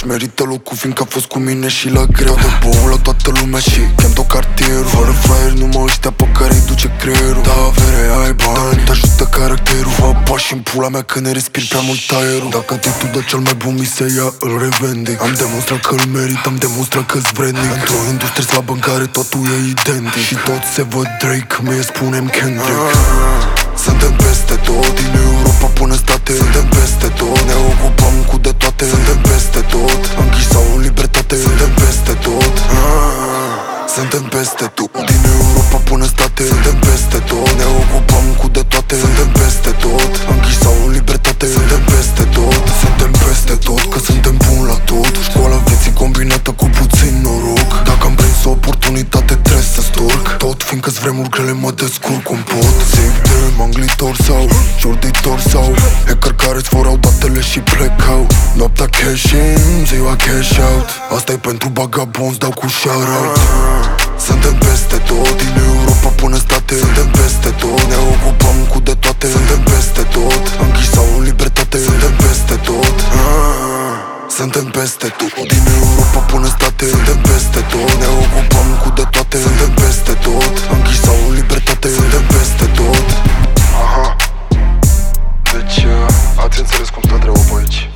merită locul, fiindcă a fost cu mine și la greu. De bou la toată lumea și chem tot cartierul. Fără fraier, numai ăștia pe care-i duce creierul. Da, avere, ai bani, dar nu te ajută caracterul. Fă pași în pula mea când ne respiri prea mult aerul. Dacă titlul de cel mai bun mi se ia, îl revendic. Am demonstrat că îl merit, am demonstrat că-s vrednic. Într-o industrie slabă în care totul e identic și toți se văd Drake, mie spunem Kendrick. Suntem peste tot, din Europa până în state. Suntem peste tot, ne ocupăm cu de toate. Suntem peste tot, închiși sau în libertate. Suntem peste tot, suntem peste tot, din Europa până în state. Suntem peste tot, ne ocupăm cu de toate. Suntem peste tot, închiși sau în libertate. Suntem peste tot, suntem peste tot, că suntem buni la tot. Școala vieții combinată cu puțin noroc. Dacă am prins o oportunitate trebuie să storc tot, fiindcă-s vremuri grele mă descurc cum pot. Zic de manglitor sau jurditor sau hacker care-ți furau datele și plecau. Noaptea cash in, ziua cash out. Asta-i pentru bagabonzi, dau cu shout-out. Suntem peste tot, din Europa până în state. Suntem peste tot, ne ocupăm cu de toate. Suntem peste tot, închiși sau în libertate. Suntem peste tot, suntem peste tot, din Europa până în state. Suntem peste tot, ne ocupăm cu de toate. Suntem peste tot, închiși sau în libertate. Suntem peste tot. Aha. Deci, ați înțeles cum stă treaba pe aici.